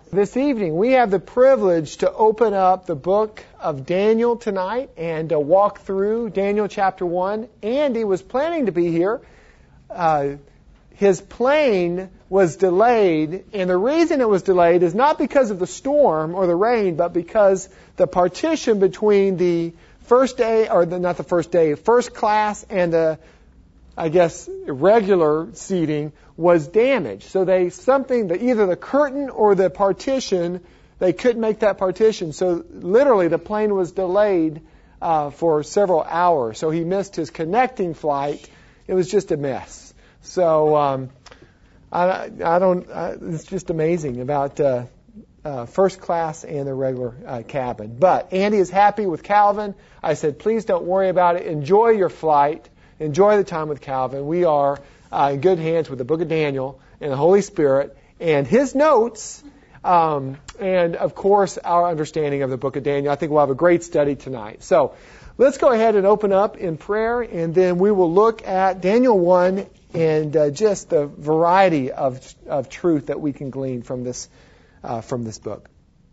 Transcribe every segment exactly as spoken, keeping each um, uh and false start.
This evening, we have the privilege to open up the book of Daniel tonight and uh, walk through Daniel chapter one. Andy was planning to be here. Uh, his plane was delayed, and the reason it was delayed is not because of the storm or the rain, but because the partition between the first day, or the, not the first day, first class and the, I guess, regular seating was damaged. So they, something, the, either the curtain or the partition, they couldn't make that partition. So literally the plane was delayed uh, for several hours. So he missed his connecting flight. It was just a mess. So um, I, I don't, I, it's just amazing about uh, uh, first class and the regular uh, cabin. But Andy is happy with Calvin. I said, please don't worry about it. Enjoy your flight. Enjoy the time with Calvin. We are uh, in good hands with the book of Daniel and the Holy Spirit and his notes um, and, of course, our understanding of the book of Daniel. I think we'll have a great study tonight. So let's go ahead and open up in prayer, and then we will look at Daniel one and uh, just the variety of, of truth that we can glean from this, uh, from this book.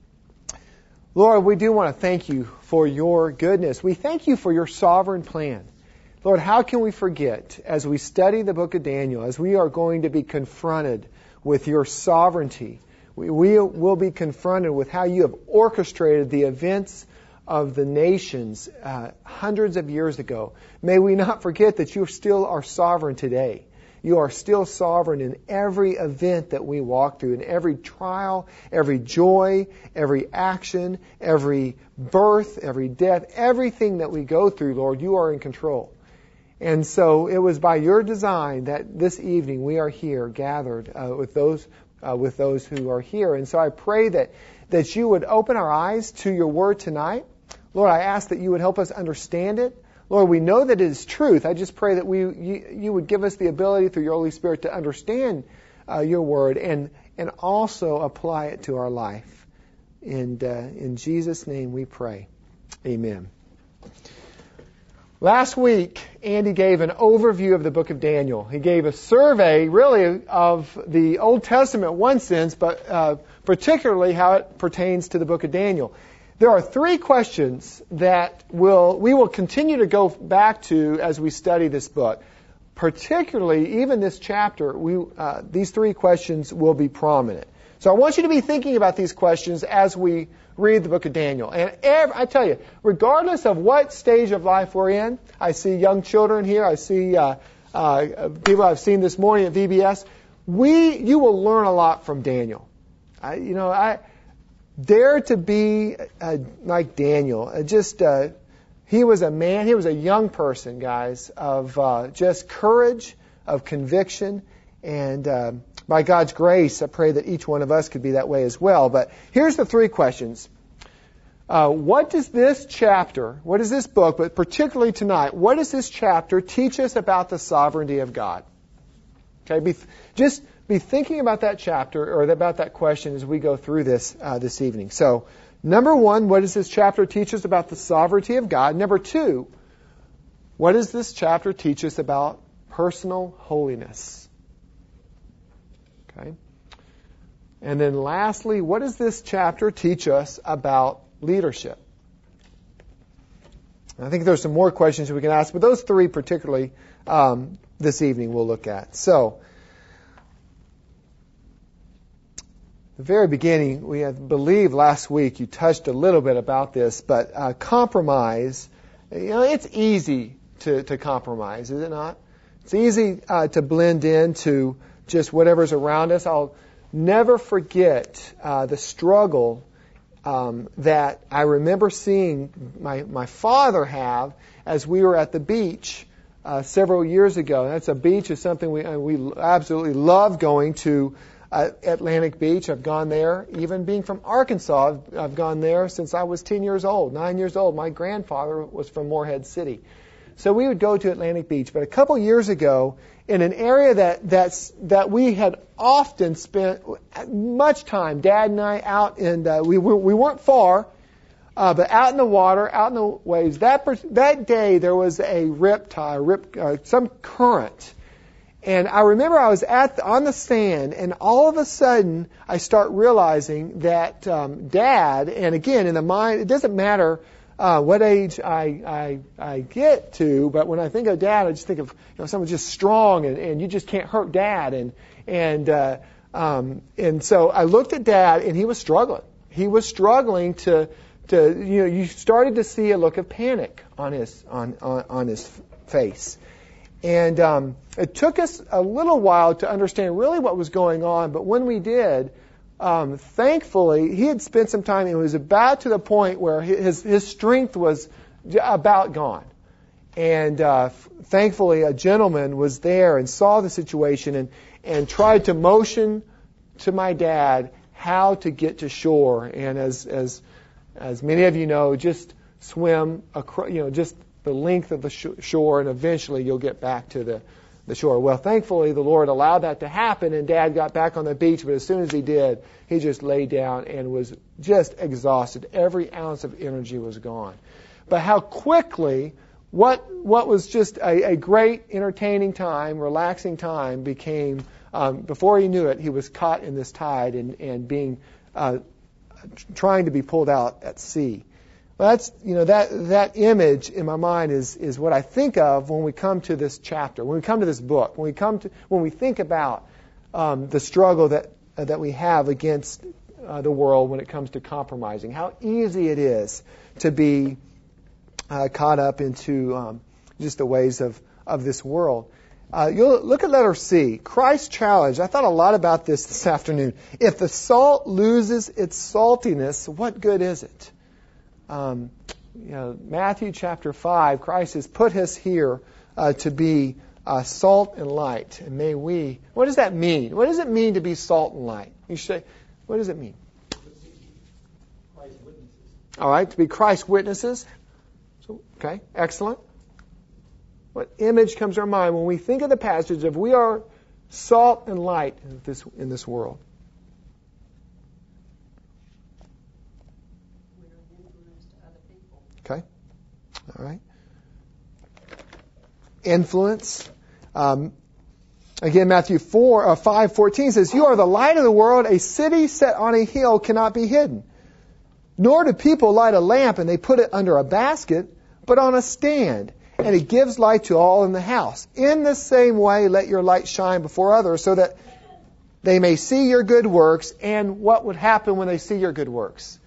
Lord, we do want to thank you for your goodness. We thank you for your sovereign plan. Lord, how can we forget as we study the book of Daniel, as we are going to be confronted with your sovereignty, we, we will be confronted with how you have orchestrated the events of the nations uh, hundreds of years ago. May we not forget that you still are sovereign today. You are still sovereign in every event that we walk through, in every trial, every joy, every action, every birth, every death, everything that we go through, Lord, you are in control. And so it was by your design that this evening we are here gathered uh, with those uh, with those who are here. And so I pray that, that you would open our eyes to your word tonight. Lord, I ask that you would help us understand it. Lord, we know that it is truth. I just pray that we you, you would give us the ability through your Holy Spirit to understand uh, your word and, and also apply it to our life. And uh, in Jesus' name we pray. Amen. Last week, Andy gave an overview of the book of Daniel. He gave a survey, really, of the Old Testament in one sense, but uh, particularly how it pertains to the book of Daniel. There are three questions that will we will continue to go back to as we study this book. Particularly, even this chapter, we uh, these three questions will be prominent. So I want you to be thinking about these questions as we read the book of Daniel. And every, I tell you, regardless of what stage of life we're in, I see young children here, I see uh, uh, people I've seen this morning at V B S, we, you will learn a lot from Daniel. I, you know, I dare to be uh, like Daniel. Uh, just, uh, he was a man, he was a young person, guys, of uh, just courage, of conviction, and uh, by God's grace, I pray that each one of us could be that way as well. But here's the three questions. Uh, what does this chapter, what does this book, but particularly tonight, what does this chapter teach us about the sovereignty of God? Okay, be, just be thinking about that chapter or about that question as we go through this uh, this evening. So, number one, what does this chapter teach us about the sovereignty of God? Number two, what does this chapter teach us about personal holiness? Okay. And then lastly, what does this chapter teach us about leadership? I think there's some more questions we can ask, but those three particularly um, this evening we'll look at. So, the very beginning, we had, believe last week you touched a little bit about this, but uh, compromise, you know, it's easy to, to compromise, is it not? It's easy uh, to blend into just whatever's around us. I'll never forget uh, the struggle um, that I remember seeing my, my father have as we were at the beach uh, several years ago. And that's a beach is something we uh, we absolutely love going to. Uh, Atlantic Beach. I've gone there. Even being from Arkansas, I've, I've gone there since I was ten years old, nine years old. My grandfather was from Morehead City. So we would go to Atlantic Beach. But a couple years ago, in an area that that's, that we had often spent much time, Dad and I, out, and uh, we, we weren't far, uh, but out in the water, out in the waves. That that day there was a rip tide, rip, uh, some current. And I remember I was at the, on the stand, and all of a sudden I start realizing that um, Dad, and again in the mind, it doesn't matter uh, what age I, I I get to, but when I think of Dad, I just think of you know someone just strong, and, and you just can't hurt Dad, and and uh, um, and so I looked at Dad, and he was struggling. He was struggling to to you know you started to see a look of panic on his on on, on his face. And um, it took us a little while to understand really what was going on, but when we did, um, thankfully, he had spent some time, and it was about to the point where his, his strength was about gone. And uh, thankfully, a gentleman was there and saw the situation and, and tried to motion to my dad how to get to shore. And as as as many of you know, just swim across, you know, just the length of the shore, and eventually you'll get back to the, the shore. Well, thankfully, the Lord allowed that to happen, and Dad got back on the beach, but as soon as he did, he just lay down and was just exhausted. Every ounce of energy was gone. But how quickly, what what was just a, a great, entertaining time, relaxing time, became, um, before he knew it, he was caught in this tide and, and being, uh, trying to be pulled out at sea. Well, that's, you know, that, that image in my mind is, is what I think of when we come to this chapter, when we come to this book, when we come to, when we think about um, the struggle that, uh, that we have against uh, the world when it comes to compromising. How easy it is to be uh, caught up into um, just the ways of, of this world. Uh, you'll look at letter C, Christ's challenge. I thought a lot about this this afternoon. If the salt loses its saltiness, what good is it? Um, you know, Matthew chapter five, Christ has put us here uh, to be uh, salt and light. And may we, what does that mean? What does it mean to be salt and light? You say, what does it mean? Christ's witnesses. All right, to be Christ's witnesses. So, okay, excellent. What image comes to our mind when we think of the passage of we are salt and light in this in this world? Okay. All right. Influence. Um, again, Matthew four, uh, five fourteen says, "You are the light of the world. A city set on a hill cannot be hidden. Nor do people light a lamp and they put it under a basket, but on a stand, and it gives light to all in the house. In the same way, let your light shine before others, so that they may see your good works." And what would happen when they see your good works?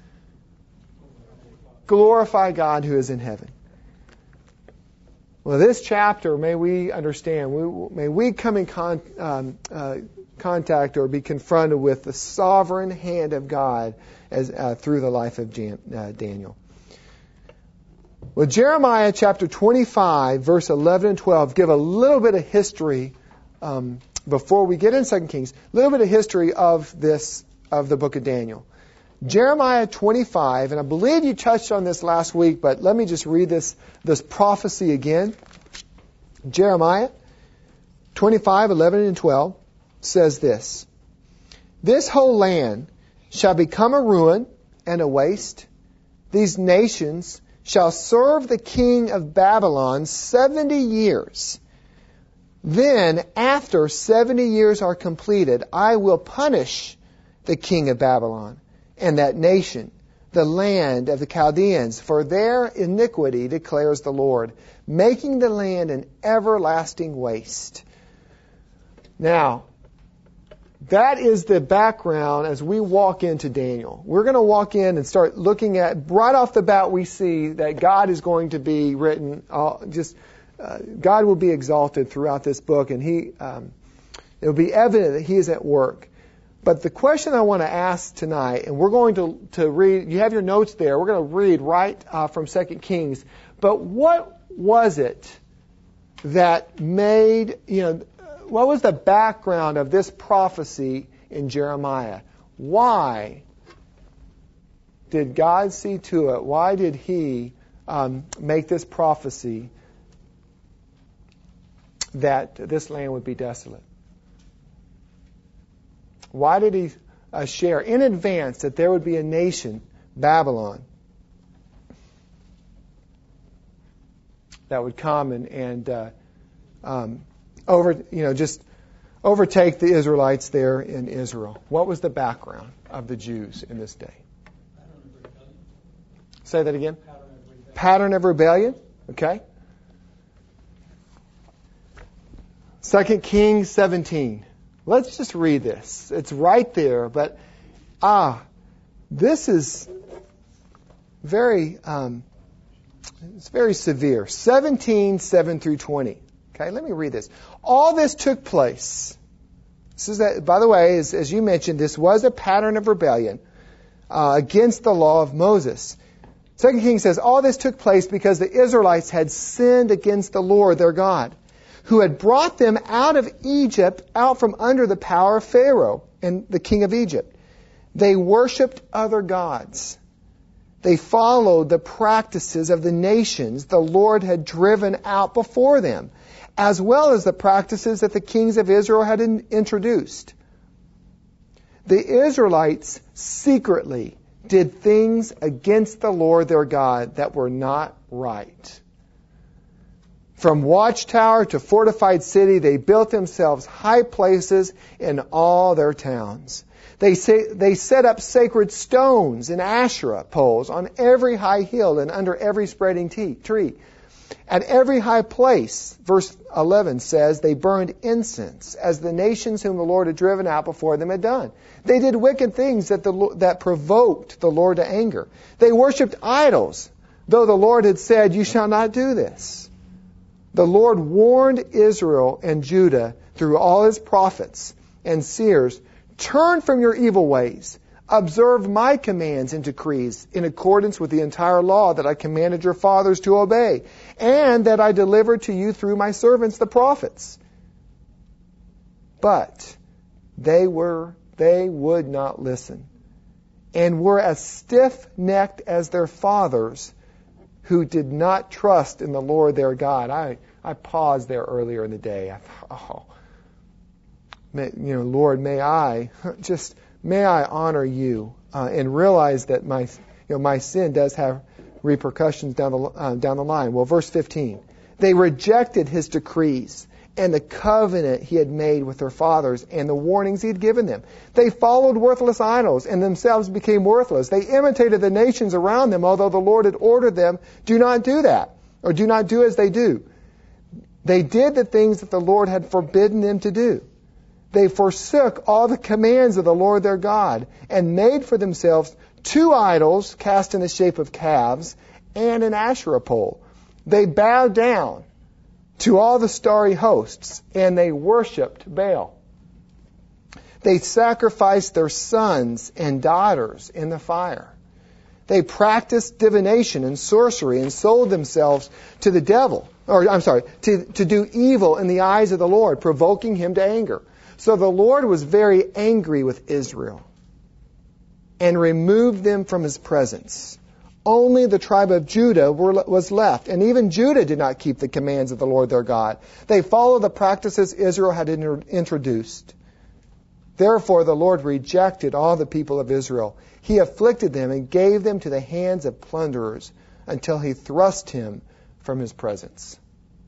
Glorify God who is in heaven. Well, this chapter, may we understand, we, may we come in con, um, uh, contact or be confronted with the sovereign hand of God as uh, through the life of Jan, uh, Daniel. Well, Jeremiah chapter twenty-five, verse eleven and twelve give a little bit of history um, before we get in Second Kings. A little bit of history of this of the book of Daniel. Jeremiah twenty-five, and I believe you touched on this last week, but let me just read this, this prophecy again. Jeremiah twenty-five, eleven and twelve says this: "This whole land shall become a ruin and a waste. These nations shall serve the king of Babylon seventy years. Then, after seventy years are completed, I will punish the king of Babylon and that nation, the land of the Chaldeans, for their iniquity, declares the Lord, making the land an everlasting waste." Now, that is the background as we walk into Daniel. We're going to walk in and start looking at, right off the bat we see that God is going to be written, uh, just, uh, God will be exalted throughout this book, and He, um, it will be evident that He is at work. But the question I want to ask tonight, and we're going to, to read, you have your notes there, we're going to read right uh, from Second Kings, but what was it that made, you know, what was the background of this prophecy in Jeremiah? Why did God see to it? Why did He um, make this prophecy that this land would be desolate? Why did He uh, share in advance that there would be a nation, Babylon, that would come and, and uh, um, over, you know, just overtake the Israelites there in Israel. What was the background of the Jews in this day? Say that again. Pattern of rebellion. Okay. Second Kings seventeen. Let's just read this. It's right there, but ah, this is very, um, it's very severe. seventeen, seven through twenty. Okay, let me read this. All this took place. This is that, by the way, as, as you mentioned, this was a pattern of rebellion uh, against the law of Moses. Second Kings says, all this took place because the Israelites had sinned against the Lord their God, who had brought them out of Egypt, out from under the power of Pharaoh and the king of Egypt. They worshipped other gods. They followed the practices of the nations the Lord had driven out before them, as well as the practices that the kings of Israel had in- introduced. The Israelites secretly did things against the Lord their God that were not right. From watchtower to fortified city, they built themselves high places in all their towns. They say, they set up sacred stones and Asherah poles on every high hill and under every spreading tea, tree. At every high place, verse eleven says, they burned incense, as the nations whom the Lord had driven out before them had done. They did wicked things that, the, that provoked the Lord to anger. They worshipped idols, though the Lord had said, you shall not do this. The Lord warned Israel and Judah through all his prophets and seers, turn from your evil ways. Observe my commands and decrees in accordance with the entire law that I commanded your fathers to obey, and that I delivered to you through my servants the prophets. But they were they would not listen, and were as stiff-necked as their fathers, who did not trust in the Lord their God. I, I paused there earlier in the day. I thought, oh, may, you know, Lord, may I just may I honor you uh, and realize that my, you know, my sin does have repercussions down the uh, down the line. Well, verse fifteen, they rejected his decrees and the covenant he had made with their fathers and the warnings he had given them. They followed worthless idols and themselves became worthless. They imitated the nations around them, although the Lord had ordered them, do not do that, or do not do as they do. They did the things that the Lord had forbidden them to do. They forsook all the commands of the Lord their God and made for themselves two idols cast in the shape of calves and an Asherah pole. They bowed down to all the starry hosts, and they worshipped Baal. They sacrificed their sons and daughters in the fire. They practiced divination and sorcery and sold themselves to the devil, or I'm sorry, to, to do evil in the eyes of the Lord, provoking him to anger. So the Lord was very angry with Israel and removed them from his presence. Only the tribe of Judah were, was left, and even Judah did not keep the commands of the Lord their God. They followed the practices Israel had inter- introduced. Therefore the Lord rejected all the people of Israel. He afflicted them and gave them to the hands of plunderers until he thrust him from his presence.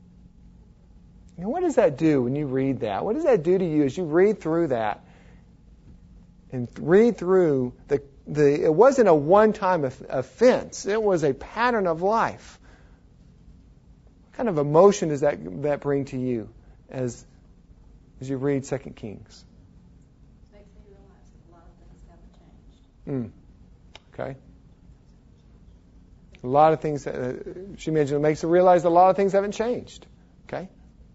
Now, what does that do when you read that? What does that do to you as you read through that and read through the The, it wasn't a one-time offense. It was a pattern of life. What kind of emotion does that that bring to you as as you read Second Kings? It makes me realize that a lot of things haven't changed. Mm. Okay. A lot of things, uh, she mentioned, it makes her realize that a lot of things haven't changed. Okay.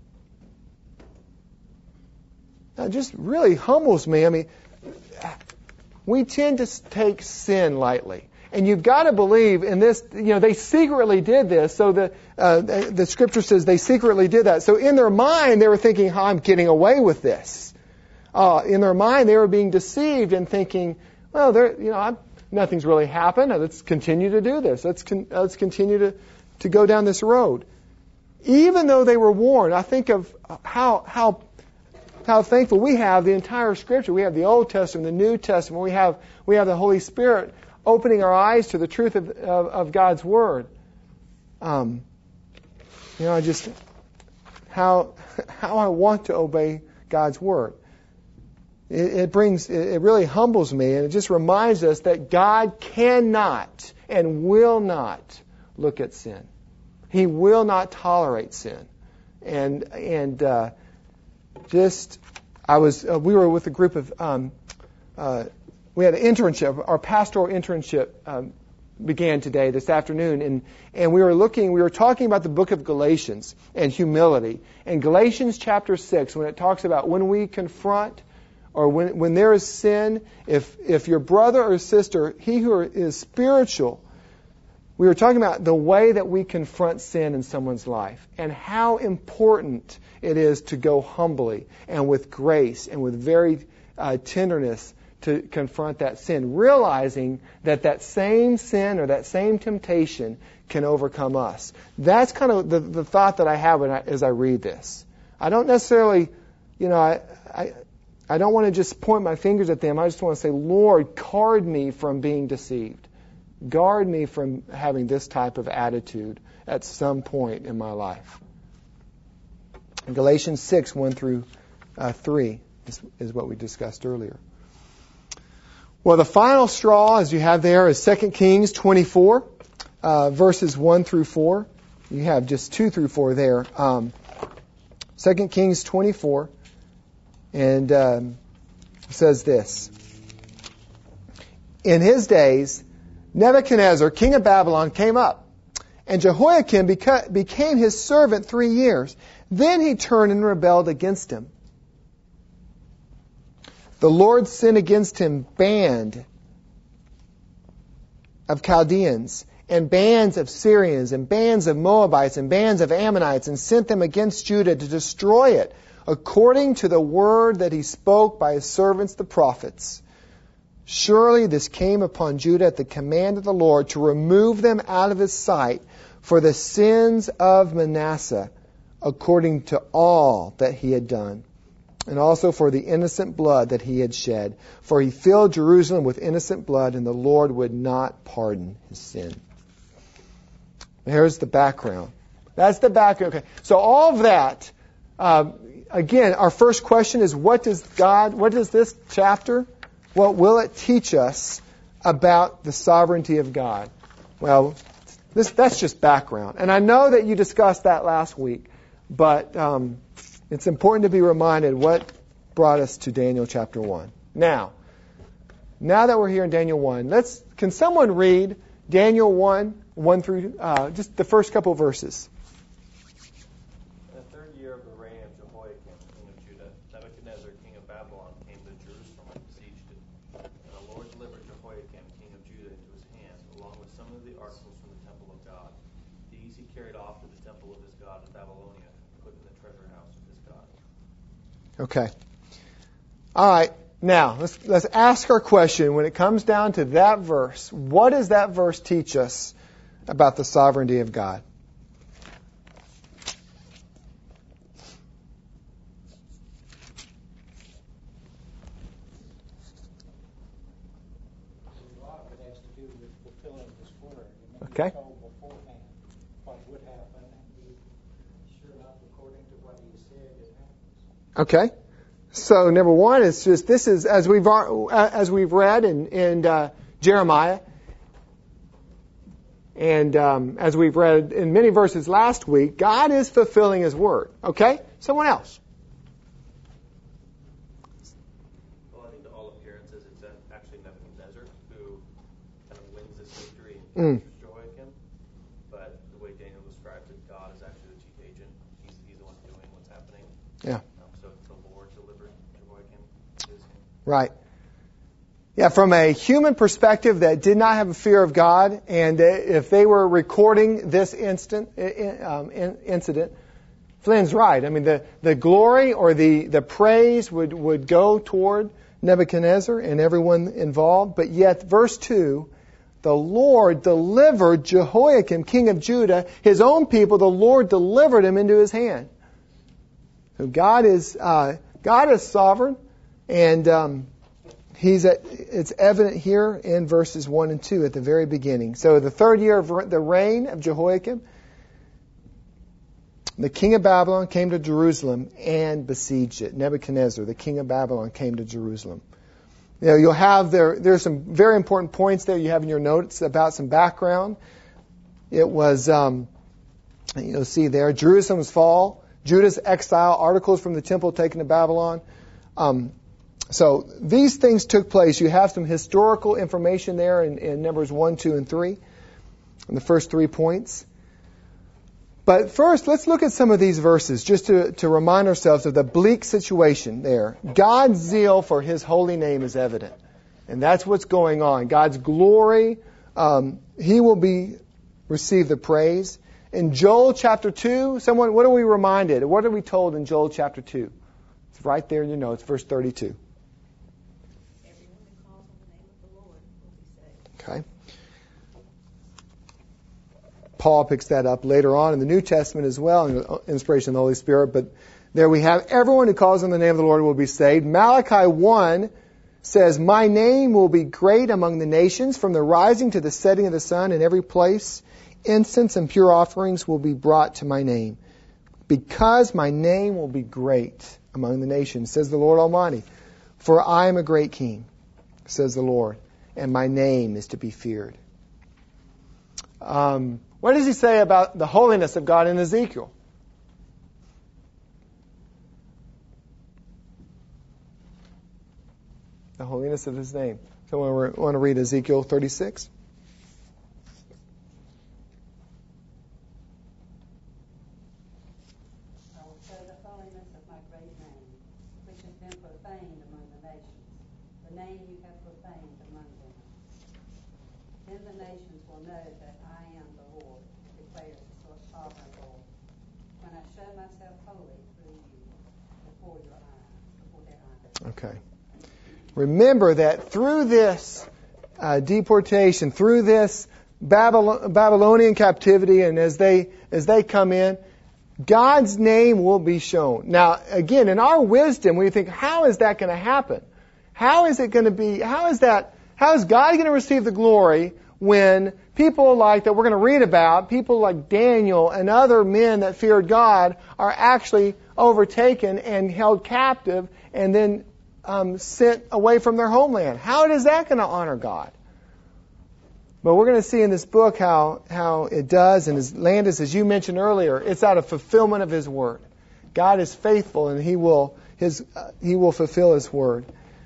That just really humbles me. I mean, we tend to take sin lightly. And you've got to believe in this, you know, they secretly did this. So the uh, the scripture says they secretly did that. So in their mind, they were thinking, oh, I'm getting away with this. Uh, in their mind, they were being deceived and thinking, well, there, you know, I'm, nothing's really happened. Let's continue to do this. Let's con- let's continue to, to go down this road. Even though they were warned, I think of how how how thankful we have the entire Scripture. We have the Old Testament, the New Testament. We have we have the Holy Spirit opening our eyes to the truth of of, of God's Word. Um, you know, I just how how I want to obey God's Word. It, it brings, it really humbles me, and it just reminds us that God cannot and will not look at sin. He will not tolerate sin. And and uh, just, I was, uh, we were with a group of, um, uh, we had an internship, our pastoral internship um, began today, this afternoon, and, and we were looking, we were talking about the book of Galatians and humility. And Galatians chapter six, when it talks about when we confront or when, when there is sin, if, if your brother or sister, he who is spiritual, we were talking about the way that we confront sin in someone's life and how important it is to go humbly and with grace and with very uh, tenderness to confront that sin, realizing that that same sin or that same temptation can overcome us. That's kind of the, the thought that I have when I, as I read this. I don't necessarily, you know, I, I, I don't want to just point my fingers at them. I just want to say, Lord, guard me from being deceived. Guard me from having this type of attitude at some point in my life. Galatians six, one through three is, is what we discussed earlier. Well, the final straw, as you have there, is Second Kings twenty-four, uh, verses one through four. You have just two through four there. Um, Second Kings twenty-four, and um, it says this. In his days, Nebuchadnezzar, king of Babylon, came up, and Jehoiakim beca- became his servant three years. Then he turned and rebelled against him. The Lord sent against him band of Chaldeans, and bands of Syrians, and bands of Moabites, and bands of Ammonites, and sent them against Judah to destroy it, according to the word that he spoke by his servants the prophets. Surely this came upon Judah at the command of the Lord to remove them out of his sight for the sins of Manasseh, according to all that he had done, and also for the innocent blood that he had shed. For he filled Jerusalem with innocent blood, and the Lord would not pardon his sin. Here's the background. That's the background. Okay. So all of that, uh, again, our first question is, what does God, what does this chapter, what will it teach us about the sovereignty of God? Well, this, that's just background. And I know that you discussed that last week, but um, it's important to be reminded what brought us to Daniel chapter one. Now, now that we're here in Daniel one, let's, can someone read Daniel one, one through, uh, just the first couple of verses? In the third year of the reign of Jehoiakim, king of Judah, Nebuchadnezzar, king of Babylon, came to Jerusalem and besieged it. And the Lord delivered Jehoiakim, king of Judah, into his hand, along with some of the articles from the temple of God. These he carried off to the temple of his God in Babylonia, and put in the treasure house of his God. Okay. All right. Now, let's let's ask our question when it comes down to that verse. What does that verse teach us about the sovereignty of God? A lot of it has to do with fulfilling His word. And when Okay. He told beforehand what would happen, and He, sure enough, according to what He said, it happens. Okay. So number one is just this is as we've as we've read in in uh, Jeremiah, and um, as we've read in many verses last week, God is fulfilling His word. Okay. Someone else. Well, I think to all appearances, it's actually Nebuchadnezzar who kind of wins this victory Mm. and captures Jehoiakim. But the way Daniel describes it, God is actually the chief agent. He's, he's the one doing what's happening. Yeah. Um, so the Lord delivered Jehoiakim to his hand. Right. Yeah, from a human perspective that did not have a fear of God, and if they were recording this instant um, incident, Flynn's right. I mean, the, the glory or the, the praise would, would go toward Nebuchadnezzar and everyone involved. But yet, verse two, the Lord delivered Jehoiakim, king of Judah, his own people, the Lord delivered him into his hand. So God is uh, God is sovereign, and um, He's at, it's evident here in verses one and two at the very beginning. So the third year of the reign of Jehoiakim, The king of Babylon came to Jerusalem and besieged it. Nebuchadnezzar, the king of Babylon, came to Jerusalem. You know, you'll have there, there's some very important points there you have in your notes about some background. It was, um, you'll see there, Jerusalem's fall, Judah's exile, articles from the temple taken to Babylon. Um, so these things took place. You have some historical information there in, in Numbers one, two, and three, in the first three points. But first, let's look at some of these verses just to, to remind ourselves of the bleak situation there. God's zeal for His holy name is evident. And that's what's going on. God's glory, um, He will be receive the praise. In Joel chapter two, someone, what are we reminded? What are we told in Joel chapter two? It's right there in your notes, verse thirty-two. Everyone who calls on the name of the Lord will be saved. Okay. Paul picks that up later on in the New Testament as well, in the inspiration of the Holy Spirit. But there we have, everyone who calls on the name of the Lord will be saved. Malachi one says, my name will be great among the nations, from the rising to the setting of the sun in every place. Incense and pure offerings will be brought to my name, because my name will be great among the nations, says the Lord Almighty. For I am a great king, says the Lord, and my name is to be feared. Um... What does he say about the holiness of God in Ezekiel? The holiness of His name. Someone want to read Ezekiel thirty-six? I will show the holiness of my great name, which has been profaned among the nations, the name you have profaned among them. Then the nations will know that I am the Lord, declares the sovereign Lord, when I show myself holy through you before your eyes, before their eyes. Okay. Remember that through this uh, deportation, through this Babylon, Babylonian captivity, and as they as they come in, God's name will be shown. Now, again, in our wisdom, we think, how is that going to happen? How is it going to be? How is that? How is God going to receive the glory when people like that we're going to read about, people like Daniel and other men that feared God, are actually overtaken and held captive and then um, sent away from their homeland? How is that going to honor God? But we're going to see in this book how, how it does, and His land is, as you mentioned earlier, it's out of fulfillment of His word. God is faithful, and He will His uh, He will fulfill His word.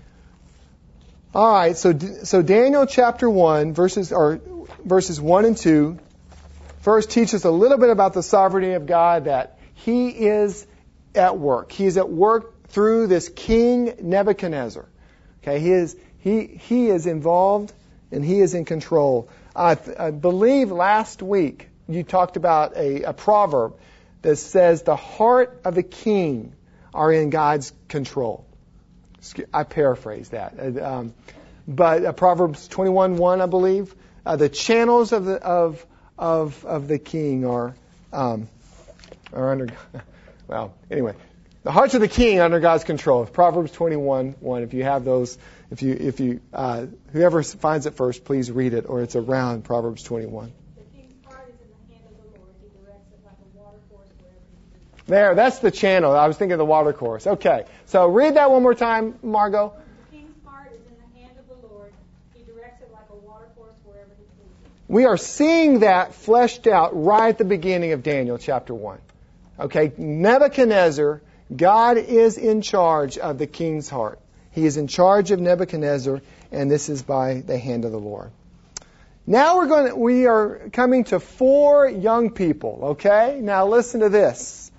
All right, so so Daniel chapter one, verses or verses one and two, first teaches a little bit about the sovereignty of God, that He is at work. He is at work through this king Nebuchadnezzar. Okay, he is he he is involved and He is in control. I, I believe last week you talked about a, a proverb that says the heart of the king are in God's control. I paraphrase that. Um, but uh, Proverbs twenty-one one, I believe, uh, the channels of the of of of the king are um, are under. Well, anyway, the hearts of the king are under God's control. Proverbs twenty-one one. If you have those, if you if you uh, whoever finds it first, please read it, or it's around Proverbs twenty-one. The king's heart is in the hand of the Lord. He directs it like a water course wherever he pleases. There, that's the channel. I was thinking of the water course. Okay, so read that one more time, Margot. The king's heart is in the hand of the Lord. He directs it like a water course wherever he pleases. We are seeing that fleshed out right at the beginning of Daniel chapter one. Okay, Nebuchadnezzar, God is in charge of the king's heart. He is in charge of Nebuchadnezzar, and this is by the hand of the Lord. Now we're going to, we are coming to four young people, okay? Now listen to this.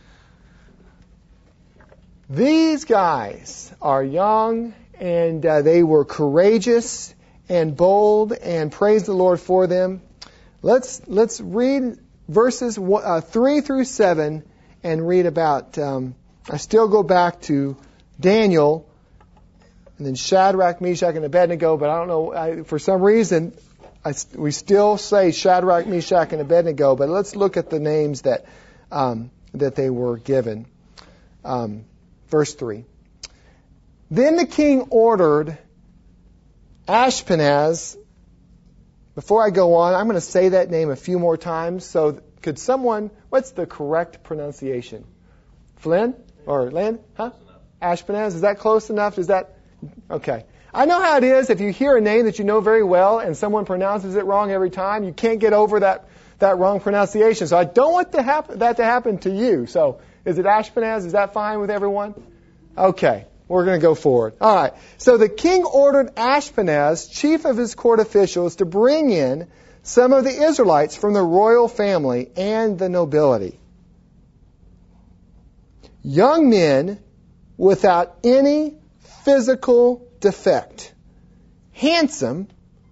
These guys are young, and uh, they were courageous and bold, and praise the Lord for them. Let's let's read verses uh, three through seven and read about. Um, I still go back to Daniel, and then Shadrach, Meshach, and Abednego. But I don't know, I, for some reason, I, we still say Shadrach, Meshach, and Abednego. But let's look at the names that um, that they were given. Um, verse three. Then the king ordered Ashpenaz. Before I go on, I'm going to say that name a few more times so Could someone, what's the correct pronunciation? Flynn? Or Lynn? Huh? Ashpenaz? Is that close enough? Is that, okay. I know how it is if you hear a name that you know very well and someone pronounces it wrong every time, you can't get over that, that wrong pronunciation. So I don't want to happen, that to happen to you. So is it Ashpenaz? Is that fine with everyone? Okay. We're going to go forward. All right. So the king ordered Ashpenaz, chief of his court officials, to bring in some of the Israelites from the royal family and the nobility. Young men without any physical defect, handsome,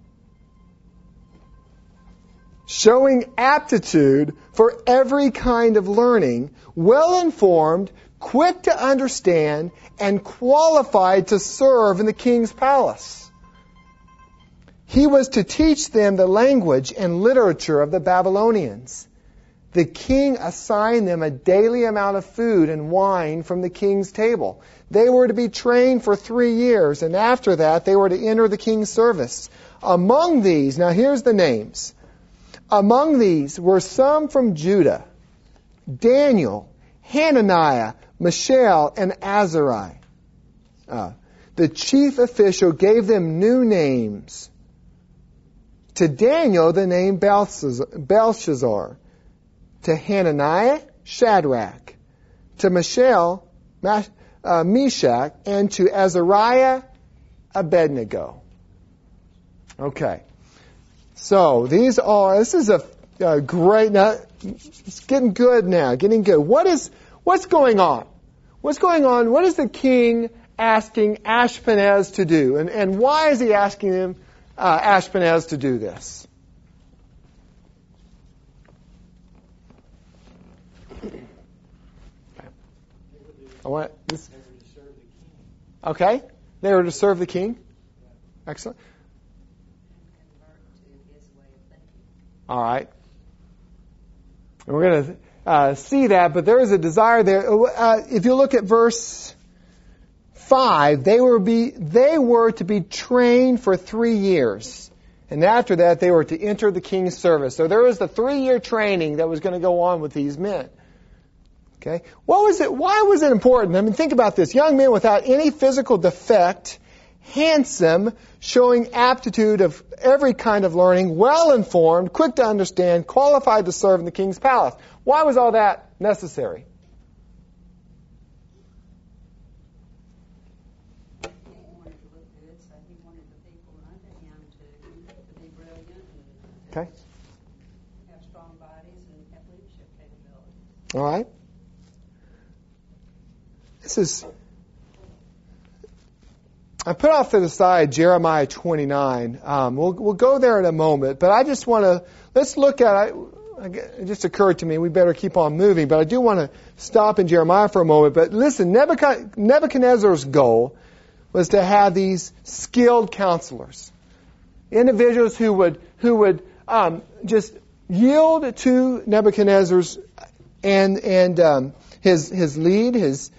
showing aptitude for every kind of learning, well-informed, quick to understand, and qualified to serve in the king's palace. He was to teach them the language and literature of the Babylonians. The king assigned them a daily amount of food and wine from the king's table. They were to be trained for three years, and after that they were to enter the king's service. Among these, now here's the names. Among these were some from Judah: Daniel, Hananiah, Mishael, and Azariah. Uh, the chief official gave them new names. To Daniel, the name Belshazzar. Belshazzar. To Hananiah, Shadrach. To Mishael, uh, Meshach. And to Azariah, Abednego. Okay. So, these are, this is a, a great, now, it's getting good now, getting good. What is, what's going on? What's going on? What is the king asking Ashpenaz to do? And, and why is he asking him, uh, Ashpenaz to do this? I want this. Okay. They were to serve the king. Excellent. All right. And we're going to uh, see that, but there is a desire there. Uh, if you look at verse five, they were be they were to be trained for three years, and after that they were to enter the king's service. So there was the three-year training that was going to go on with these men. Okay, what was it? Why was it important? I mean, think about this: young men without any physical defect, handsome, showing aptitude of every kind of learning, well-informed, quick to understand, qualified to serve in the king's palace. Why was all that necessary? He wanted to look good, so he wanted the people under him to, to be brilliant and Okay. have strong bodies and have leadership capabilities. All right. This is, I put off to the side Jeremiah twenty-nine. Um, we'll, we'll go there in a moment, but I just want to, let's look at, it. It just occurred to me we better keep on moving, but I do want to stop in Jeremiah for a moment. But listen, Nebuchadnezzar's goal was to have these skilled counselors, individuals who would, who would um, just yield to Nebuchadnezzar's and, and um, his, his lead, his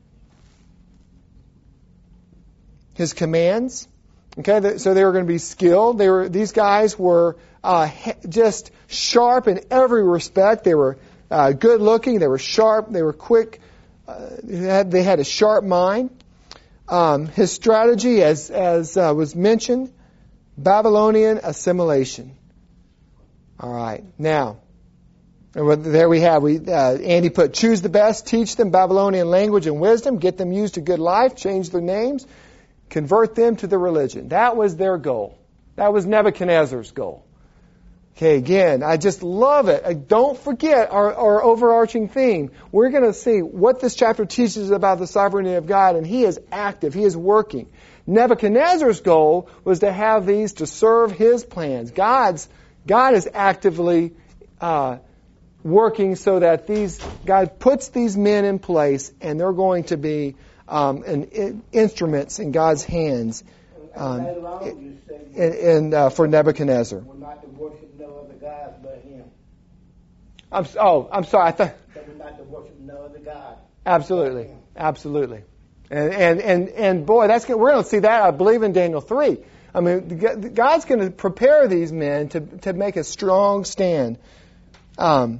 His commands. Okay, so they were going to be skilled. They were; these guys were uh, just sharp in every respect. They were uh, good looking. They were sharp. They were quick. Uh, they, had, they had a sharp mind. Um, his strategy, as as uh, was mentioned, Babylonian assimilation. All right, now. There we have. We uh, Andy put: choose the best, teach them Babylonian language and wisdom, get them used to good life, change their names. Convert them to the religion. That was their goal. That was Nebuchadnezzar's goal. Okay, again, I just love it. Don't forget our, our overarching theme. We're going to see what this chapter teaches about the sovereignty of God, and He is active. He is working. Nebuchadnezzar's goal was to have these to serve his plans. God's God is actively uh, working so that these God puts these men in place, and they're going to be Um, and, and instruments in God's hands um, in, in, uh, for Nebuchadnezzar. We're not to worship no other gods but Him. I'm, oh, I'm sorry. I thought. We're not to worship no other God. Absolutely, absolutely, and and and and boy, that's good. We're going to see that. I believe in Daniel three. I mean, God's going to prepare these men to to make a strong stand. Um,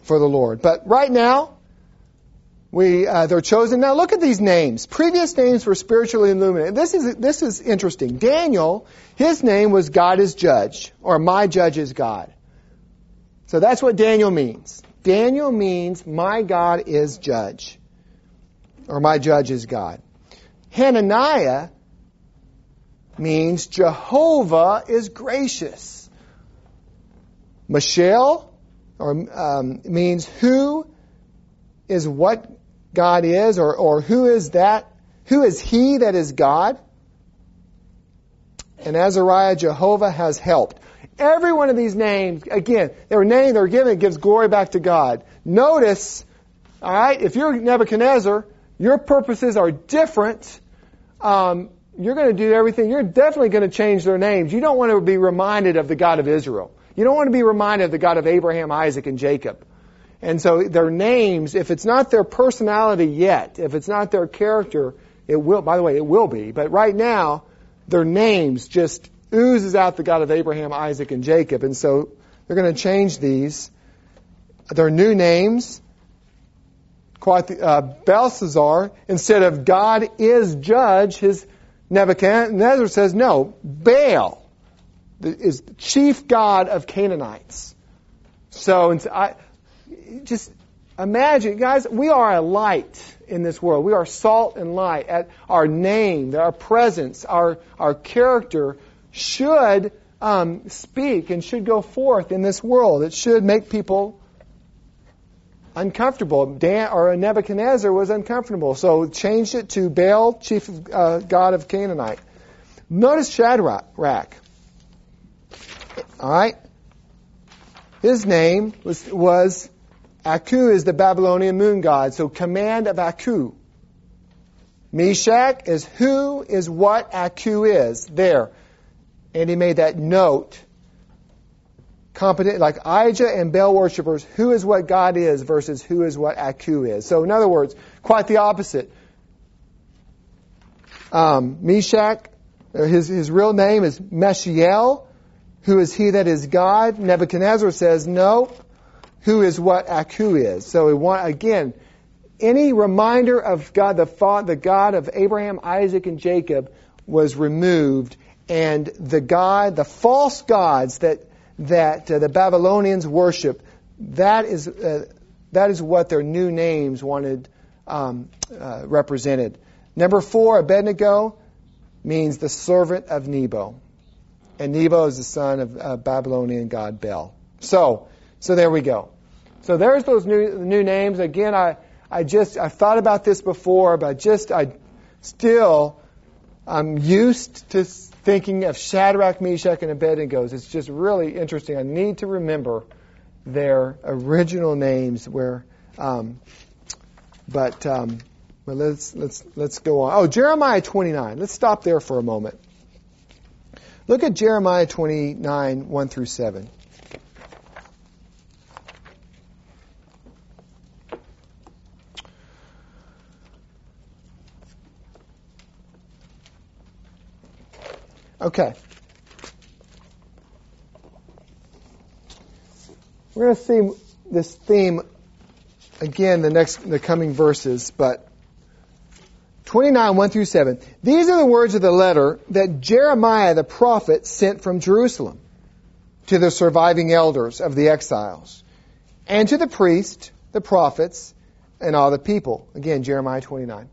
for the Lord. But right now, we uh, they're chosen. Now look at these names. Previous names were spiritually illuminated. This is this is interesting. Daniel, his name was God is judge, or my judge is God. So that's what Daniel means. Daniel means my God is judge, or my judge is God. Hananiah means Jehovah is gracious. Mishael, or um, means who is what God is, or, or who is that? Who is he that is God? And Azariah, Jehovah has helped. Every one of these names, again, their name they're given gives glory back to God. Notice, all right, if you're Nebuchadnezzar, your purposes are different. Um, you're going to do everything. You're definitely going to change their names. You don't want to be reminded of the God of Israel. You don't want to be reminded of the God of Abraham, Isaac, and Jacob. And so their names, if it's not their personality yet, if it's not their character, it will, by the way, it will be. But right now, their names just oozes out the God of Abraham, Isaac, and Jacob. And so they're going to change these. Their new names, quite the, uh, Belshazzar, instead of God is judge, his Nebuchadnezzar says, no, Baal is the chief god of Canaanites. So I, just imagine, guys, we are a light in this world. We are salt and light. At our name, our presence, our our character should um, speak and should go forth in this world. It should make people uncomfortable. Dan, or Nebuchadnezzar was uncomfortable, so changed it to Baal, chief of, uh, god of Canaanite. Notice Shadrach. All right, his name was was Aku is the Babylonian moon god, so command of Aku. Meshach is who is what Aku is there, and he made that note. Competent, like Ijah and Baal worshippers, who is what God is versus who is what Aku is. So in other words, quite the opposite. Um, Meshach, his his real name is Meshiel, who is he that is God. Nebuchadnezzar says no, who is what Aku is. So we want, again, any reminder of God, the Father, the God of Abraham, Isaac, and Jacob was removed, and the God, the false gods that that uh, the Babylonians worship, that is uh, that is what their new names wanted um, uh, represented. Number four, Abednego means the servant of Nebo, and Nebo is the son of uh, Babylonian god Bel. So, so there we go. So there's those new new names. Again, I I just I thought about this before, but just I still I'm used to thinking of Shadrach, Meshach, and Abednego. It's just really interesting. I need to remember their original names. Where, um, but um, but let's let's let's go on. Oh, Jeremiah twenty-nine. Let's stop there for a moment. Look at Jeremiah twenty-nine, one through seven. Okay. We're going to see this theme again the next the coming verses, but twenty-nine, one through seven. These are the words of the letter that Jeremiah the prophet sent from Jerusalem to the surviving elders of the exiles, and to the priests, the prophets, and all the people. Again, Jeremiah twenty-nine.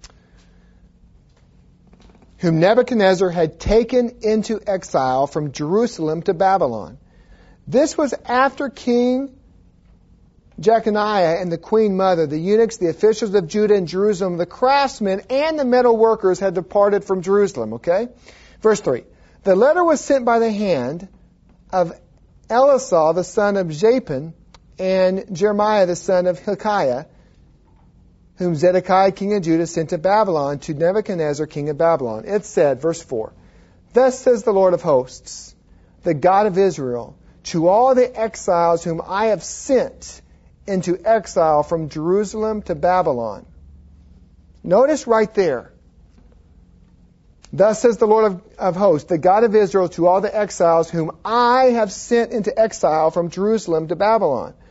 Whom Nebuchadnezzar had taken into exile from Jerusalem to Babylon. This was after King Jeconiah and the queen mother, the eunuchs, the officials of Judah and Jerusalem, the craftsmen, and the metal workers had departed from Jerusalem. Okay? Verse three. The letter was sent by the hand of Elisah, the son of Japhan, and Jeremiah, the son of Hilkiah, whom Zedekiah, king of Judah, sent to Babylon, to Nebuchadnezzar, king of Babylon. It said, verse four, Thus says the Lord of hosts, the God of Israel, to all the exiles whom I have sent into exile from Jerusalem to Babylon. Notice right there. Thus says the Lord of, of hosts, the God of Israel, to all the exiles whom I have sent into exile from Jerusalem to Babylon.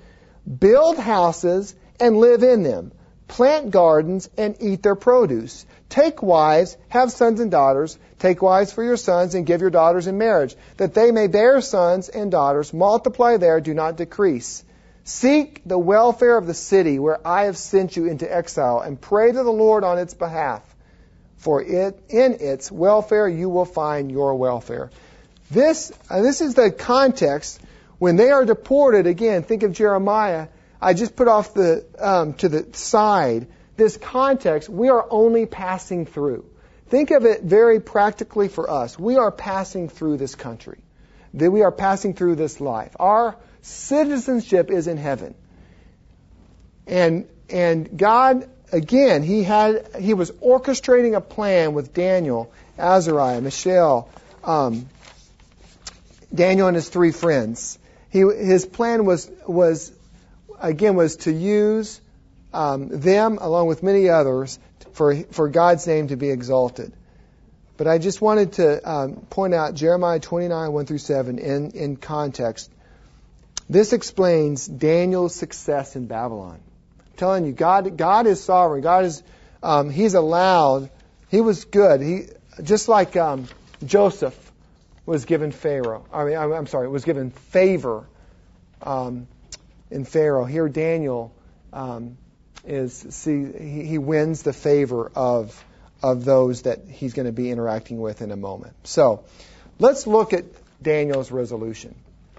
build houses and live in them, plant gardens and eat their produce. Take wives, have sons and daughters. Take wives for your sons and give your daughters in marriage, that they may bear sons and daughters. Multiply there, do not decrease. Seek the welfare of the city where I have sent you into exile, and pray to the Lord on its behalf. For it, in its welfare you will find your welfare. This, uh, this is the context. When they are deported, again, think of Jeremiah. I just put off the um, to the side this context. We are only passing through. Think of it very practically for us. We are passing through this country. That we are passing through this life. Our citizenship is in heaven. And and God, again, he had he was orchestrating a plan with Daniel, Azariah, Mishael, um, Daniel and his three friends. He his plan was was again was to use um, them along with many others for for God's name to be exalted. But I just wanted to um, point out Jeremiah twenty-nine, one through seven in, in context. This explains Daniel's success in Babylon. I'm telling you, God God is sovereign. God is um, He's allowed. He was good. He just like um, Joseph was given Pharaoh. I mean, I'm, I'm sorry, was given favor um, in Pharaoh. Here, Daniel um, is see he, he wins the favor of of those that he's going to be interacting with in a moment. So, let's look at Daniel's resolution.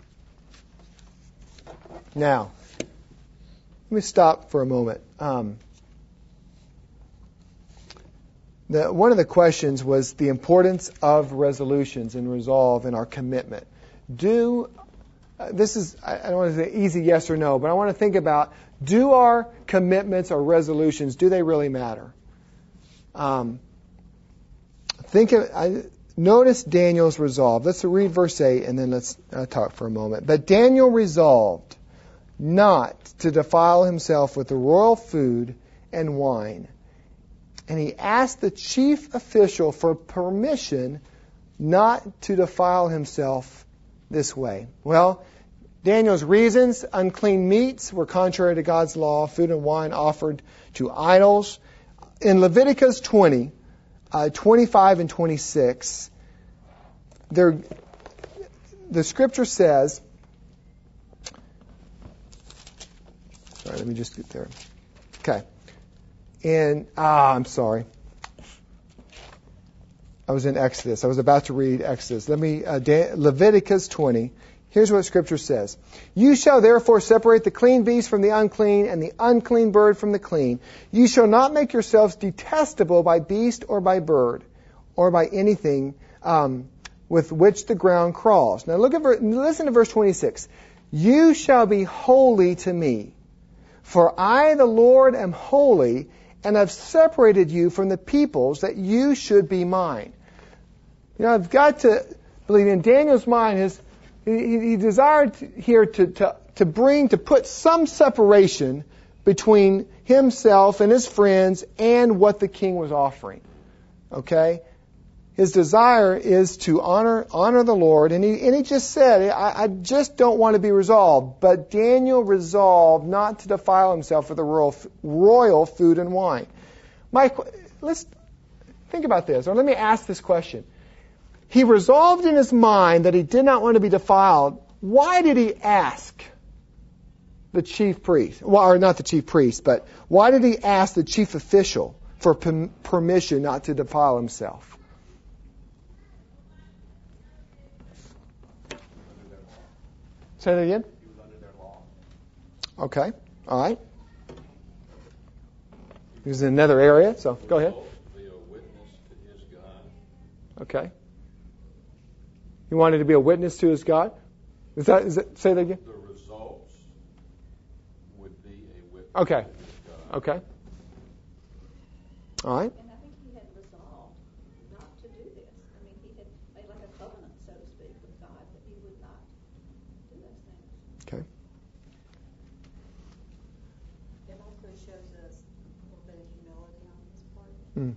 Now, let me stop for a moment. Um, the, one of the questions was the importance of resolutions and resolve in our commitment. Do uh, this is I, I don't want to say easy yes or no, but I want to think about, do our commitments or resolutions, do they really matter? Um, think of, I, notice Daniel's resolve. Let's read verse eight and then let's uh, talk for a moment. But Daniel resolved not to defile himself with the royal food and wine. And he asked the chief official for permission not to defile himself this way. Well, Daniel's reasons: unclean meats were contrary to God's law, food and wine offered to idols. In Leviticus twenty, uh, twenty-five and twenty-six, there, the scripture says, sorry, let me just get there. Okay. And, ah, I'm sorry. I was in Exodus. I was about to read Exodus. Let me, uh, Leviticus twenty. Here's what Scripture says. You shall therefore separate the clean beast from the unclean, and the unclean bird from the clean. You shall not make yourselves detestable by beast or by bird, or by anything um, with which the ground crawls. Now look at listen to verse twenty-six. You shall be holy to me, for I, the Lord, am holy, and have separated you from the peoples, that you should be mine. You know, I've got to believe in Daniel's mind, his, he, he desired here to, to, to bring, to put some separation between himself and his friends and what the king was offering. Okay? His desire is to honor honor the Lord, and he, and he just said, I, I just don't want to be resolved. But Daniel resolved not to defile himself with the royal, royal food and wine. Mike, let's think about this, or let me ask this question. He resolved in his mind that he did not want to be defiled. Why did he ask the chief priest? Well, or not the chief priest, but why did he ask the chief official for p- permission not to defile himself? Say that again? He was under their law. Okay. All right. This is another area, so go ahead. Be a witness to his God. Okay. He wanted to be a witness to his God? Is that, is that say that again? The results would be a witness Okay. to his God. Okay. All right. And I think he had resolved not to do this. I mean, he had made like a covenant, so to speak, with God that he would not do those things. Okay. It also shows us a little bit of humility on his part. Hmm.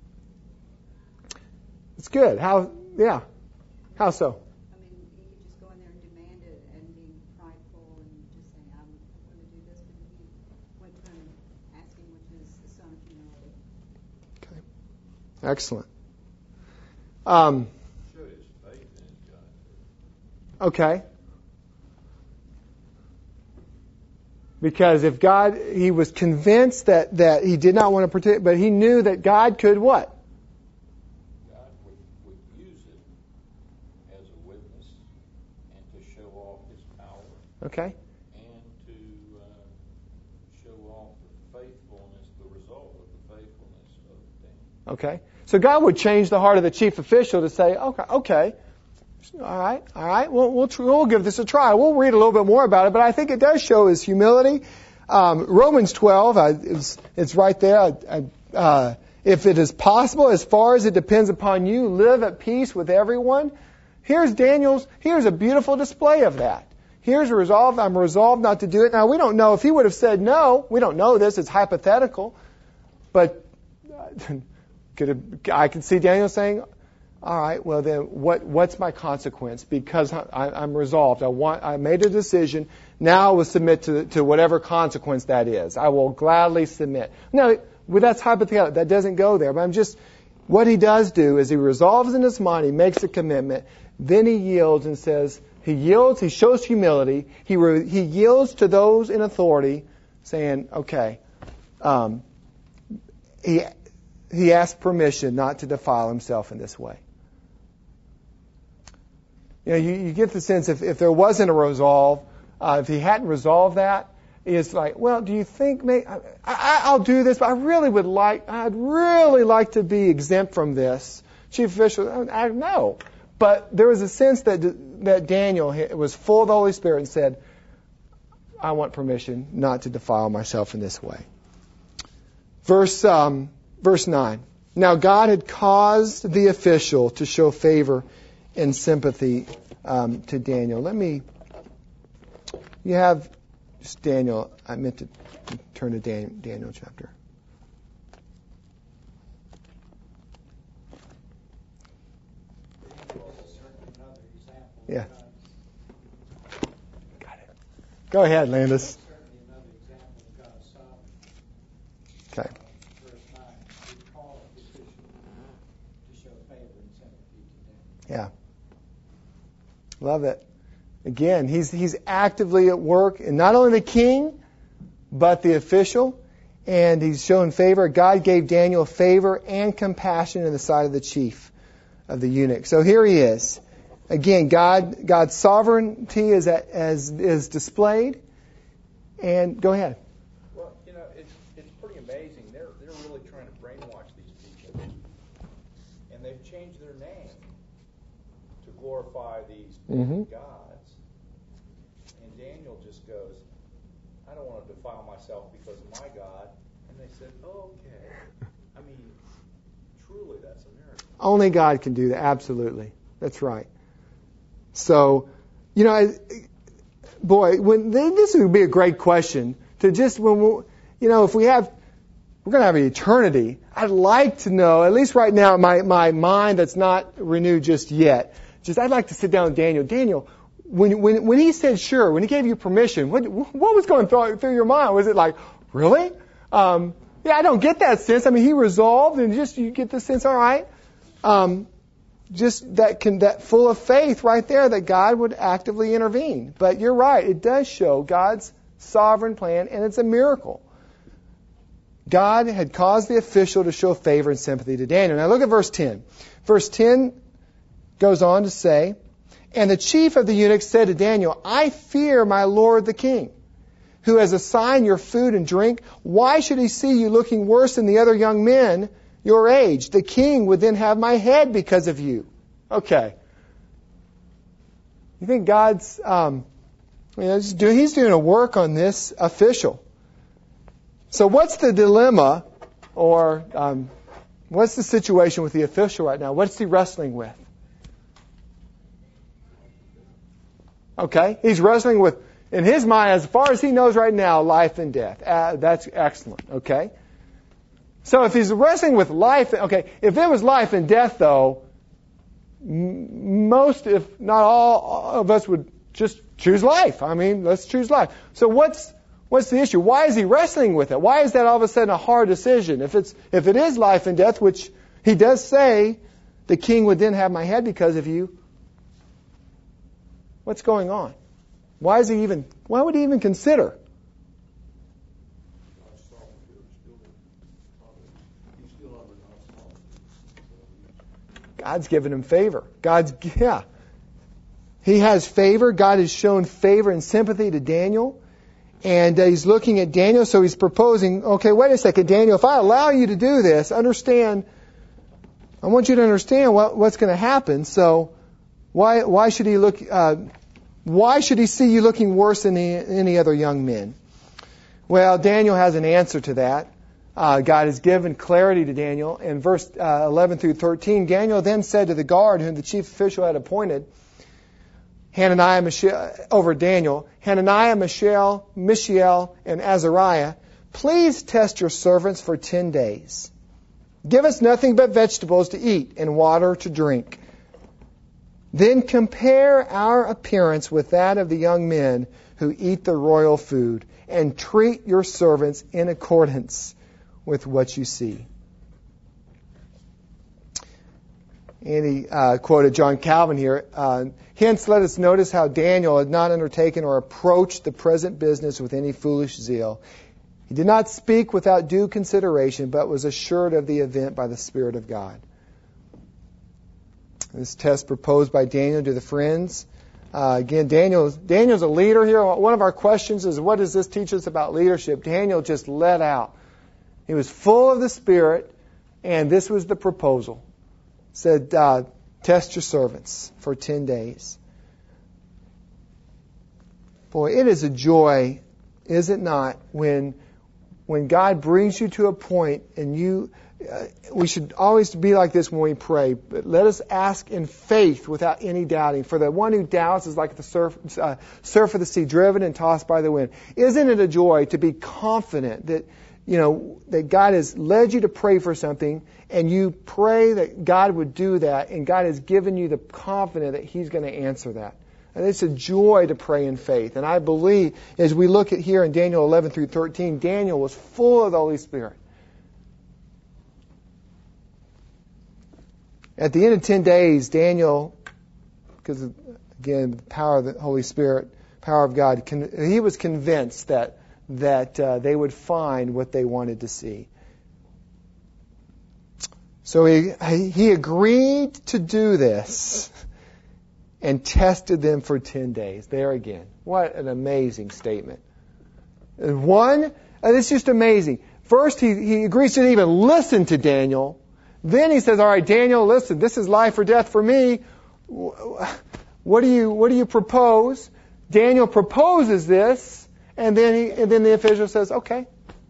It's good. How, yeah. How so? I mean, you just go in there and demand it and being prideful and just saying, I'm going to do Excellent. Um, Showed his faith in his God. okay. Because if God, he was convinced that, that he did not want to protect, but he knew that God could what? God would, would use it as a witness and to show off his power Okay. and to uh, show off the faithfulness, the result of the faithfulness of Daniel. Okay. So God would change the heart of the chief official to say, okay, okay, all right, all right, we'll, we'll, we'll give this a try. We'll read a little bit more about it, but I think it does show his humility. Um, Romans twelve, uh, it's, it's right there. I, I, uh, if it is possible, as far as it depends upon you, live at peace with everyone. Here's Daniel's, here's a beautiful display of that. Here's a resolve, I'm resolved not to do it. Now, we don't know if he would have said no. We don't know this. It's hypothetical. But could have, I can see Daniel saying, all right, well then, what what's my consequence? Because I, I'm resolved. I want. I made a decision. Now I will submit to to whatever consequence that is. I will gladly submit. No, well, that's hypothetical. That doesn't go there. But I'm just, what he does do is he resolves in his mind. He makes a commitment. Then he yields and says, he yields. He shows humility. He re, he yields to those in authority, saying, okay. Um, he he asks permission not to defile himself in this way. You know, you, you get the sense if, if there wasn't a resolve, uh, if he hadn't resolved that, it's like, well, do you think maybe, I, I, I'll do this, but I really would like, I'd really like to be exempt from this. Chief official, I, I know. But there was a sense that that Daniel was full of the Holy Spirit and said, I want permission not to defile myself in this way. Verse, um, verse nine. Now God had caused the official to show favor and sympathy um, to Daniel. Let me, you have just Daniel, I meant to turn to Dan, Daniel chapter. Yeah. Got it. Go ahead, Landis. Certainly another example of God's sovereignty. Okay. Verse nine, he called the official to show favor and sympathy to them. Yeah. Love it. Again, he's he's actively at work, and not only the king, but the official, and he's showing favor. God gave Daniel favor and compassion in the sight of the chief of the eunuch. So here he is. Again, God God's sovereignty is as is displayed. And go ahead. Well, you know, it's it's pretty amazing. They're they're really trying to brainwash these people, and they've changed their name to glorify these Mm-hmm. gods. And Daniel just goes, I don't want to defile myself because of my God. And they said, oh, okay. I mean, truly, that's a miracle. Only God can do that. Absolutely. That's right. So, you know, boy, when this would be a great question to just when we, you know, if we have, we're going to have an eternity. I'd like to know, at least right now, my my mind that's not renewed just yet. Just I'd like to sit down with Daniel. Daniel, when when when he said sure, when he gave you permission, what what was going through, through your mind? Was it like, really? Um, yeah, I don't get that sense. I mean, he resolved, and just you get the sense, all right. Um, just that can that full of faith right there that God would actively intervene. But you're right, it does show God's sovereign plan, and it's a miracle. God had caused the official to show favor and sympathy to Daniel. Now look at verse ten. Verse ten goes on to say, and the chief of the eunuchs said to Daniel, I fear my lord the king, who has assigned your food and drink. Why should he see you looking worse than the other young men your age? The king would then have my head because of you. Okay. You think God's, um, you know, he's doing, he's doing a work on this official. So what's the dilemma, or um, what's the situation with the official right now? What's he wrestling with? Okay, he's wrestling with, in his mind, as far as he knows right now, life and death. Uh, that's excellent. Okay. So if he's wrestling with life, okay, if it was life and death, though, m- most, if not all of us would just choose life. I mean, let's choose life. So what's what's the issue? Why is he wrestling with it? Why is that all of a sudden a hard decision? If it's if it is life and death, which He does say the king would then have my head because of you. What's going on? Why is he even, why would he even consider? God's given him favor. God's, yeah. He has favor. God has shown favor and sympathy to Daniel. And uh, he's looking at Daniel, so he's proposing, okay, wait a second, Daniel, if I allow you to do this, understand, I want you to understand what, what's going to happen. So why why should he look, uh, why should he see you looking worse than any, any other young men? Well, Daniel has an answer to that. Uh, God has given clarity to Daniel. In verse uh, eleven through thirteen, Daniel then said to the guard whom the chief official had appointed, Hananiah, Mishael, over Daniel, Hananiah, Mishael, Mishael, and Azariah, please test your servants for ten days. Give us nothing but vegetables to eat and water to drink. Then compare our appearance with that of the young men who eat the royal food, and treat your servants in accordance with what you see. And he uh, quoted John Calvin here. Uh, Hence, let us notice how Daniel had not undertaken or approached the present business with any foolish zeal. He did not speak without due consideration, but was assured of the event by the Spirit of God. This test proposed by Daniel to the friends. Uh, again, Daniel, Daniel's a leader here. One of our questions is, what does this teach us about leadership? Daniel just let out. He was full of the Spirit, and this was the proposal. Said, uh, test your servants for ten days. Boy, it is a joy, is it not, when when God brings you to a point and you, uh, we should always be like this when we pray. But let us ask in faith without any doubting. For the one who doubts is like the surf, uh, surf of the sea, driven and tossed by the wind. Isn't it a joy to be confident that, you know, that God has led you to pray for something, and you pray that God would do that, and God has given you the confidence that He's going to answer that. And it's a joy to pray in faith. And I believe, as we look at here in Daniel eleven through thirteen, Daniel was full of the Holy Spirit. At the end of ten days, Daniel, because of, again, the power of the Holy Spirit, power of God, he was convinced that that uh, they would find what they wanted to see. So he he agreed to do this and tested them for ten days. There again. What an amazing statement. One, it's just amazing. First, he, he agrees to even listen to Daniel. Then he says, all right, Daniel, listen, this is life or death for me. What do you, what do you propose? Daniel proposes this, and then he, and then the official says, okay.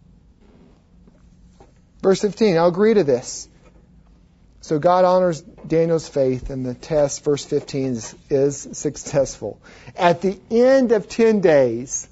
Verse fifteen, I'll agree to this. So God honors Daniel's faith, and the test, verse fifteen, is, is successful. At the end of ten days,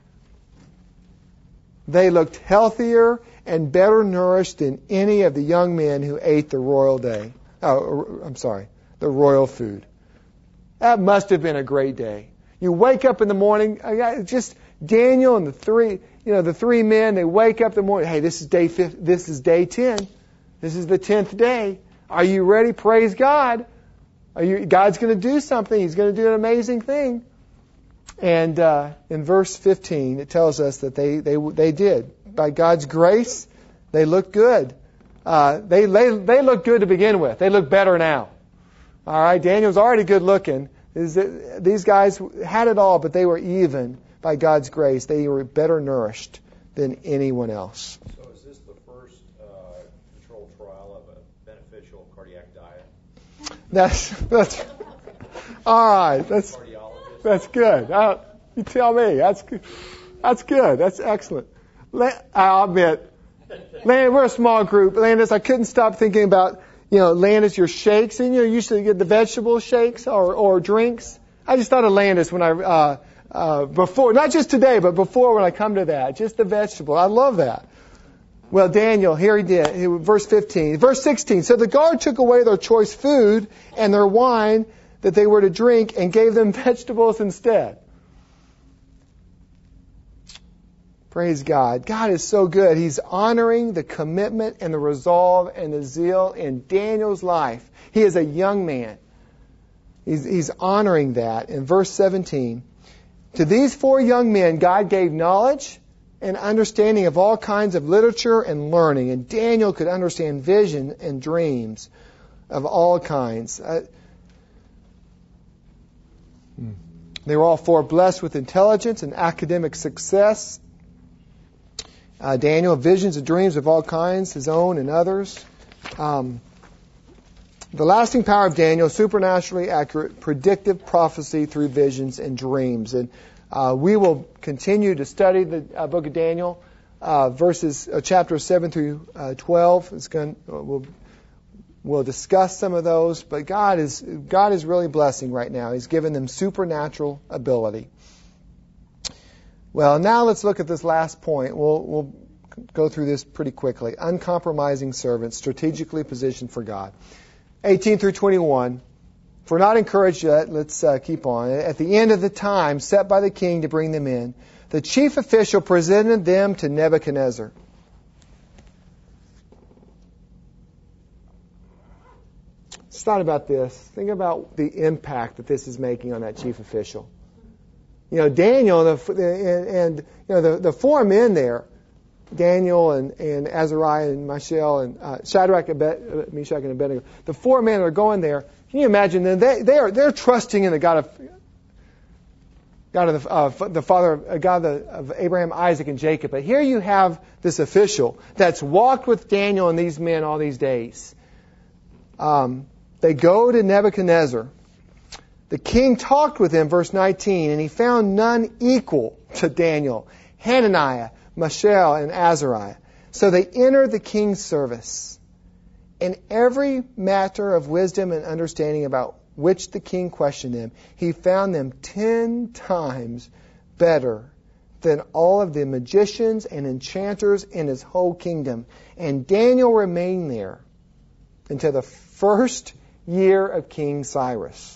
they looked healthier and better nourished than any of the young men who ate the royal day. Oh, I'm sorry, the royal food. That must have been a great day. You wake up in the morning, just Daniel and the three, you know, the three men. They wake up in the morning. Hey, this is day fifth, This is day ten. This is the tenth day. Are you ready? Praise God. Are you? God's going to do something. He's going to do an amazing thing. And uh, in verse fifteen, it tells us that they they they did. By God's grace, they looked good. Uh, they they they looked good to begin with. They look better now. All right, Daniel's already good looking. These guys had it all, but they were even. By God's grace, they were better nourished than anyone else. So is this the first uh, controlled trial of a beneficial cardiac diet? That's that's all right. That's Cardiologist? that's good. Uh, you tell me. That's good. That's good. That's excellent. I'll admit, Landis, we're a small group. Landis, I couldn't stop thinking about, you know, Landis, your shakes. And you know, you used to get the vegetable shakes or, or drinks. I just thought of Landis when I, uh, uh, before, not just today, but before when I come to that. Just the vegetable. I love that. Well, Daniel, here he did. He, verse fifteen. Verse sixteen. So the guard took away their choice food and their wine that they were to drink and gave them vegetables instead. Praise God. God is so good. He's honoring the commitment and the resolve and the zeal in Daniel's life. He is a young man. He's, he's honoring that. In verse seventeen, to these four young men, God gave knowledge and understanding of all kinds of literature and learning. And Daniel could understand vision and dreams of all kinds. Uh, they were all four blessed with intelligence and academic success. Uh, Daniel, visions and dreams of all kinds, his own and others. Um, the lasting power of Daniel, supernaturally accurate, predictive prophecy through visions and dreams. And uh, we will continue to study the uh, book of Daniel, uh, verses uh, chapters seven through uh, twelve. It's going we'll we'll discuss some of those, but God is God is really blessing right now. He's given them supernatural ability. Well, now let's look at this last point. We'll, we'll go through this pretty quickly. Uncompromising servants, strategically positioned for God. eighteen through twenty-one. If we're not encouraged yet, let's uh, keep on. At the end of the time set by the king to bring them in, the chief official presented them to Nebuchadnezzar. Just thought about this. Think about the impact that this is making on that chief official. You know, Daniel and, the, and, and you know the, the four men there, Daniel and, and Azariah and Mishael and uh, Shadrach, Abed, Meshach and Abednego, the four men are going there. Can you imagine them? They they are they're trusting in the God of God of the, uh, the Father, uh, God of, of Abraham, Isaac, and Jacob. But here you have this official that's walked with Daniel and these men all these days. Um, they go to Nebuchadnezzar. The king talked with him, verse nineteen, and he found none equal to Daniel, Hananiah, Mishael, and Azariah. So they entered the king's service. In every matter of wisdom and understanding about which the king questioned them, he found them ten times better than all of the magicians and enchanters in his whole kingdom. And Daniel remained there until the first year of King Cyrus.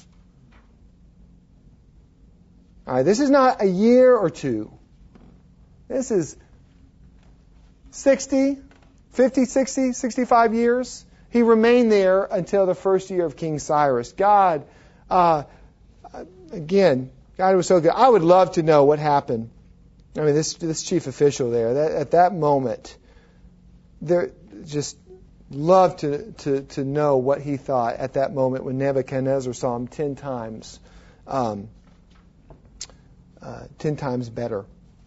All right, this is not a year or two. This is sixty, fifty, sixty, sixty-five years. He remained there until the first year of King Cyrus. God, uh, again, God was so good. I would love to know what happened. I mean, this this chief official there, that, at that moment, there just love to, to, to know what he thought at that moment when Nebuchadnezzar saw him ten times. Um, Uh, ten times better.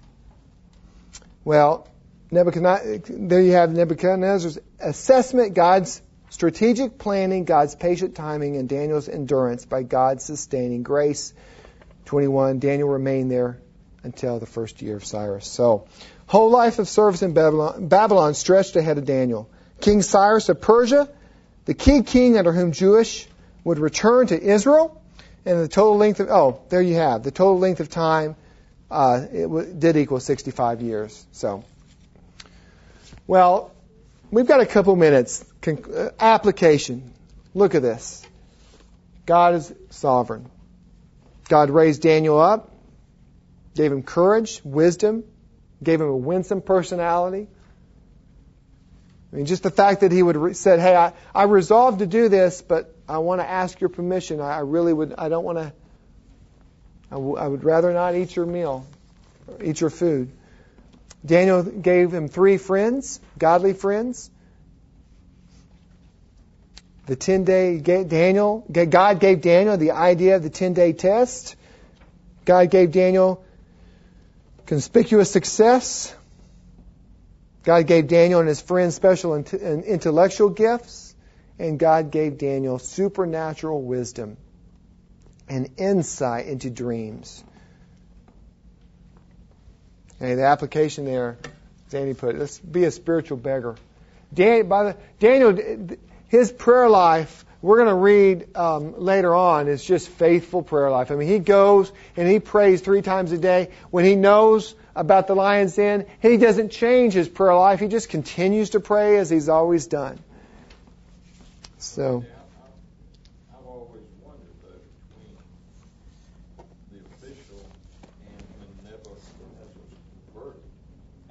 Well, Nebuchadnezzar, there you have Nebuchadnezzar's assessment, God's strategic planning, God's patient timing, and Daniel's endurance by God's sustaining grace. twenty-one, Daniel remained there until the first year of Cyrus. So, whole life of service in Babylon, Babylon stretched ahead of Daniel. King Cyrus of Persia, the key king under whom Jewish would return to Israel. And the total length of, oh, there you have, the total length of time, uh, it w- did equal sixty-five years. So, well, we've got a couple minutes. Con- uh, application. Look at this. God is sovereign. God raised Daniel up, gave him courage, wisdom, gave him a winsome personality. I mean, just the fact that he would re- said, "Hey, I, I resolved to do this, but I want to ask your permission. I, I really would. I don't want to. I, w- I would rather not eat your meal, or eat your food." Daniel gave him three friends, godly friends. The ten-day Daniel, God gave Daniel the idea of the ten-day test. God gave Daniel conspicuous success. God gave Daniel and his friends special intellectual gifts, and God gave Daniel supernatural wisdom and insight into dreams. Okay, the application there, as Andy put it, let's be a spiritual beggar. Dan, by the, Daniel, his prayer life, we're going to read um, later on, is just faithful prayer life. I mean, he goes and he prays three times a day. When he knows about the lion's den, he doesn't change his prayer life. He just continues to pray as he's always done. So, yeah, I've always wondered though between the official and when Nebuchadnezzar was converted,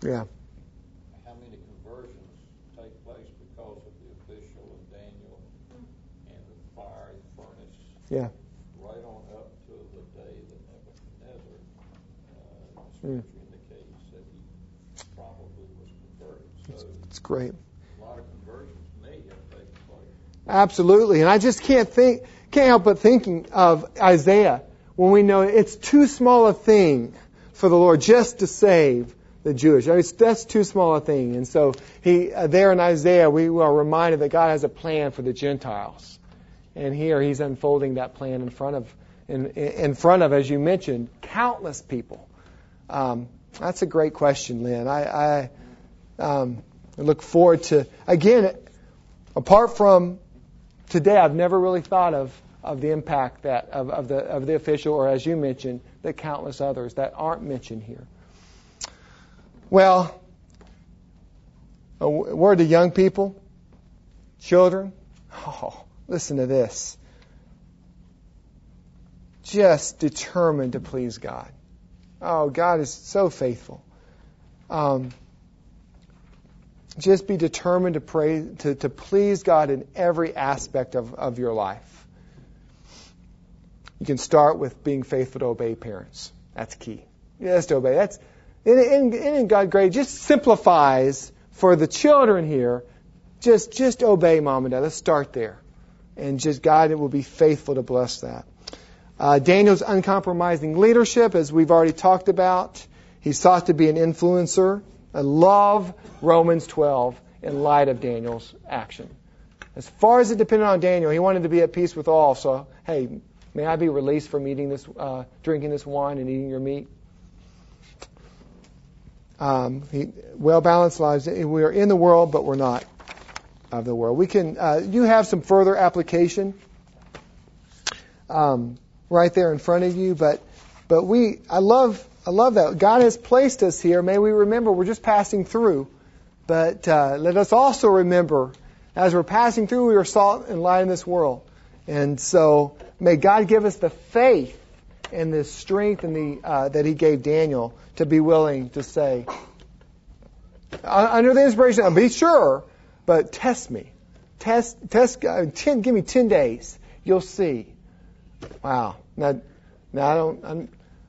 Yeah. How many conversions take place because of the official and Daniel and the fiery furnace? Yeah. Right on up to the day that Nebuchadnezzar, uh, Mm. Scripture indicates that he probably was converted. So It's great. a lot of conversions may have taken place. Absolutely. And I just can't think, can't help but thinking of Isaiah when we know it's too small a thing for the Lord just to save the Jewish. I mean, it's, that's too small a thing. And so he, uh, there in Isaiah, we are reminded that God has a plan for the Gentiles. And here he's unfolding that plan in front of, in, in front of, as you mentioned, countless people. Um, that's a great question, Lynn. I, I um, look forward to, again, apart from today, I've never really thought of, of the impact that of, of the of the official, or as you mentioned, the countless others that aren't mentioned here. Well, a word to young people, children. Oh, listen to this. Just determined to please God. Oh, God is so faithful. Um, just be determined to pray to, to please God in every aspect of, of your life. You can start with being faithful to obey parents. That's key. Just obey. That's in, in God grade just simplifies for the children here. Just just obey mom and dad. Let's start there, and just God will be faithful to bless that. Uh, Daniel's uncompromising leadership, as we've already talked about, he sought to be an influencer. I love Romans twelve in light of Daniel's action. As far as it depended on Daniel, he wanted to be at peace with all. So, hey, may I be released from eating this, uh, drinking this wine and eating your meat? Um, he, well-balanced lives. We are in the world, but we're not of the world. We can. Uh, you have some further application um, right there in front of you, but but we. I love. I love that God has placed us here. May we remember we're just passing through, but uh, let us also remember, as we're passing through, we are salt and light in this world, and so may God give us the faith and the strength and the uh, that He gave Daniel to be willing to say, under the inspiration, be sure, but test me, test, test, uh, ten, give me ten days, you'll see. Wow. Now, now I don't. I'm,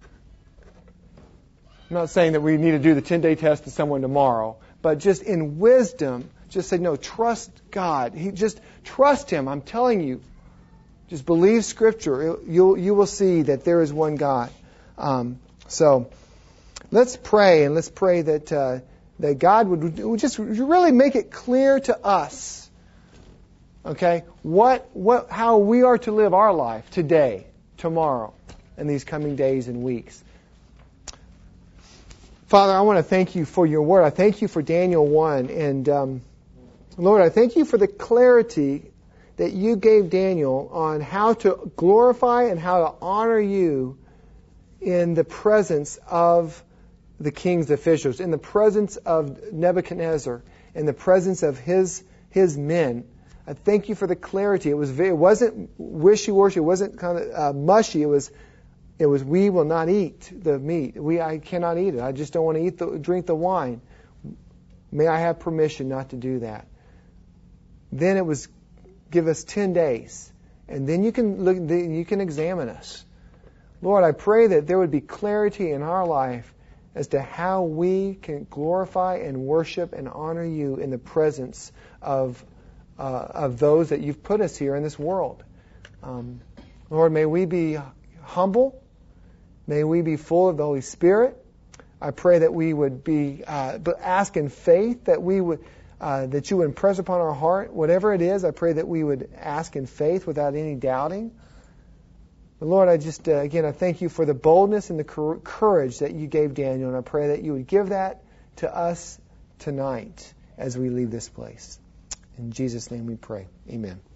I'm not saying that we need to do the ten-day test to someone tomorrow, but just in wisdom, just say, no, trust God. He just trust Him. I'm telling you, just believe Scripture. You'll you will see that there is one God. Um, so let's pray, and let's pray that uh, that God would, would just really make it clear to us, okay, what what how we are to live our life today, tomorrow, and these coming days and weeks. Father, I want to thank you for your word. I thank you for Daniel one. And um, Lord, I thank you for the clarity that you gave Daniel on how to glorify and how to honor you in the presence of the king's officials, in the presence of Nebuchadnezzar, in the presence of his his men. I thank you for the clarity. It was very, it wasn't wishy-washy. It wasn't kind of uh, mushy. It was It was, we will not eat the meat. We, I cannot eat it. I just don't want to eat the, drink the wine. May I have permission not to do that? Then it was, give us ten days, and then you can look. You can examine us, Lord. I pray that there would be clarity in our life as to how we can glorify and worship and honor you in the presence of uh, of those that you've put us here in this world. Um, Lord, may we be humble. May we be full of the Holy Spirit. I pray that we would be uh, ask in faith that we would uh, that you would impress upon our heart whatever it is. I pray that we would ask in faith without any doubting. But Lord, I just uh, again I thank you for the boldness and the courage that you gave Daniel, and I pray that you would give that to us tonight as we leave this place. In Jesus' name we pray. Amen.